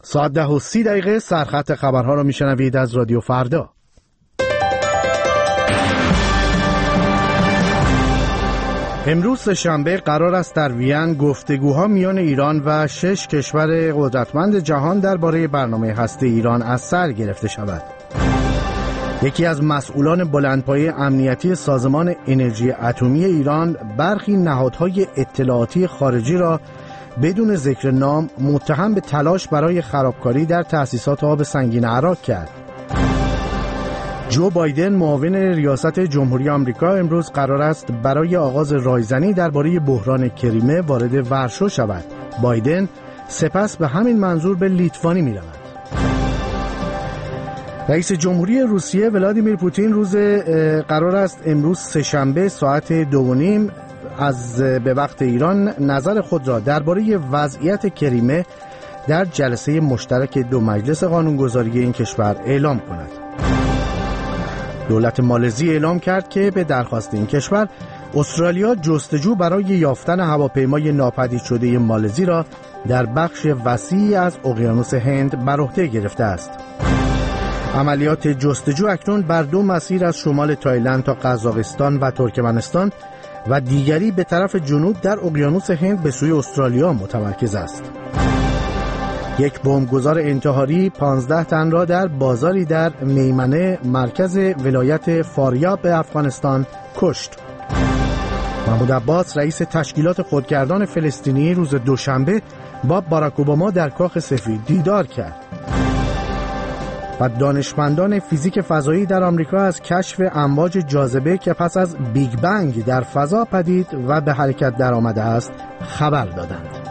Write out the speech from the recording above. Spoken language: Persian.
ساعت 10:30 سرخط خبرها را میشنوید از رادیو فردا. امروز سه‌شنبه قرار است در وین گفتگوها میان ایران و 6 کشور قدرتمند جهان درباره برنامه هسته ایران از سر گرفته شود. یکی از مسئولان بلندپایه امنیتی سازمان انرژی اتمی ایران برخی نهادهای اطلاعاتی خارجی را بدون ذکر نام متهم به تلاش برای خرابکاری در تأسیسات آب سنگین عراق کرد. جو بایدن معاون ریاست جمهوری آمریکا امروز قرار است برای آغاز رایزنی درباره بحران کریمه وارد ورشو شود. بایدن سپس به همین منظور به لیتوانی می رود. رئیس جمهوری روسیه ولادیمیر پوتین قرار است امروز سه‌شنبه ساعت 2:30 به وقت ایران نظر خود را درباره وضعیت کریمه در جلسه مشترک دو مجلس قانونگذاری این کشور اعلام کند. دولت مالزی اعلام کرد که به درخواست این کشور استرالیا جستجو برای یافتن هواپیمای ناپدید شده مالزی را در بخش وسیعی از اقیانوس هند بر عهده گرفته است. عملیات جستجو اکنون بر دو مسیر از شمال تایلند تا قزاقستان و ترکمنستان و دیگری به طرف جنوب در اقیانوس هند به سوی استرالیا متمرکز است. یک بمبگذار انتحاری 15 تن را در بازاری در میمنه مرکز ولایت فاریاب به افغانستان کشت. محمود عباس رئیس تشکیلات خودگردان فلسطینی روز دوشنبه با باراک اوباما در کاخ سفید دیدار کرد. و دانشمندان فیزیک فضایی در آمریکا از کشف امواج جاذبه که پس از بیگ بنگ در فضا پدید و به حرکت درآمده است خبر دادند.